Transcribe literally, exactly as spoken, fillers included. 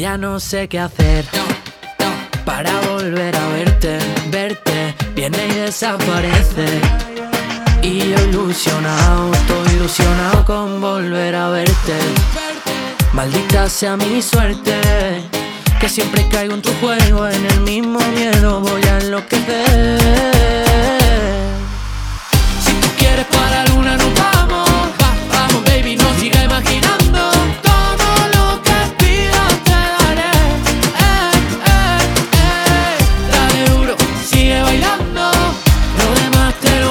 ya no sé qué hacer para volver a verte, verte, viene y desaparece. Y yo ilusionado, estoy ilusionado con volver a verte. Maldita sea mi suerte, que siempre caigo en tu juego, en el mismo miedo voy a enloquecer. Si tú quieres para la luna nos vamos, va, vamos baby, no sigas imaginando. Todo lo que pidas te daré, eh, eh, eh. Dale duro, sigue bailando, lo demás te lo